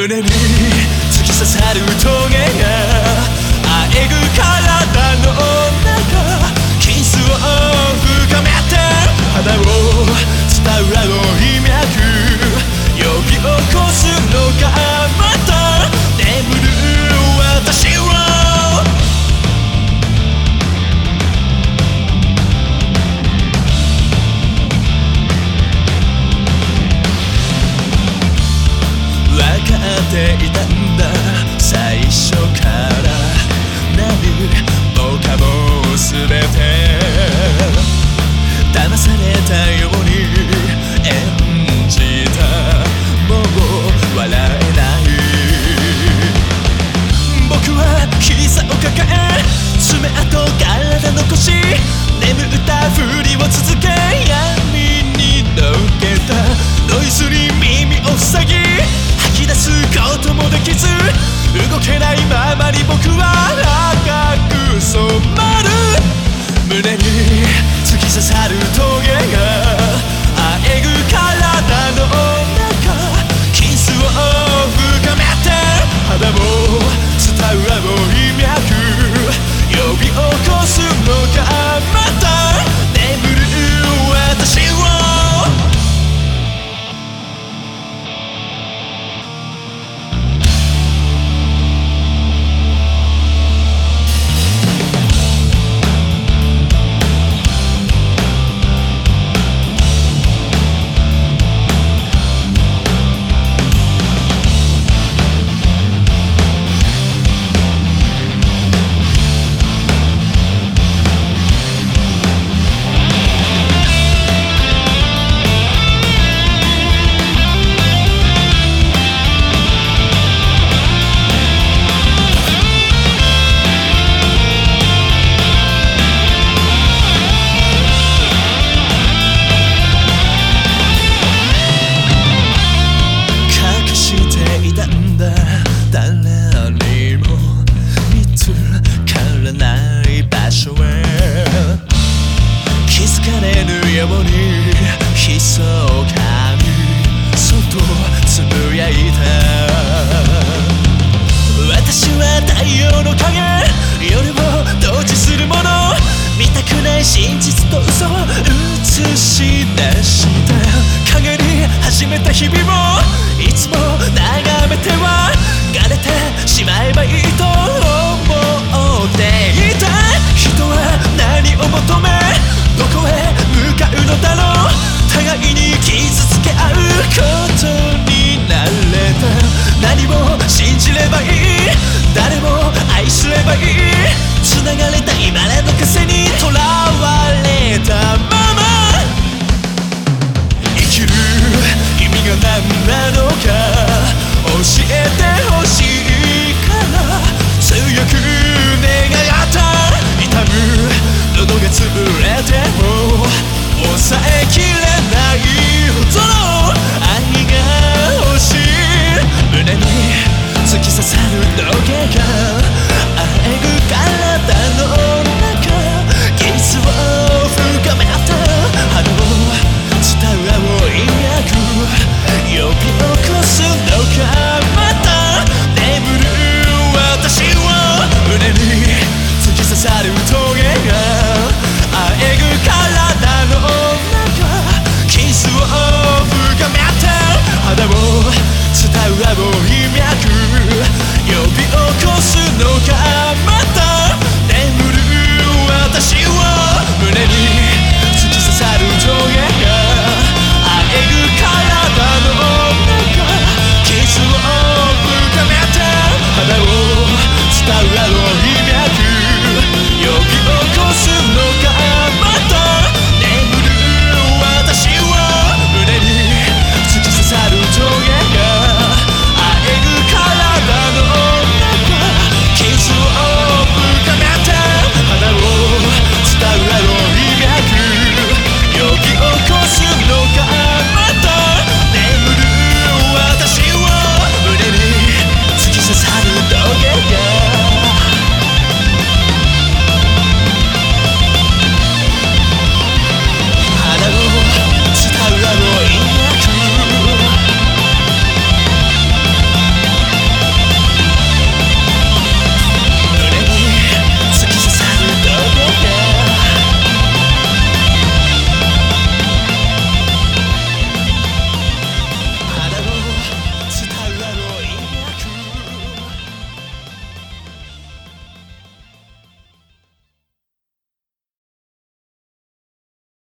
胸に突き刺さる棘があえぐ体の中キスを深めて肌を伝う青い脈呼び起こすのかまた眠る私を分かっていたんだ最初から何もかも全て騙されたように演じたもう笑えない僕は膝を抱え爪痕体残し眠ったふりを続け闇に溶けたノイズに耳を塞ぎ吐き出すこともできず動けないままに僕は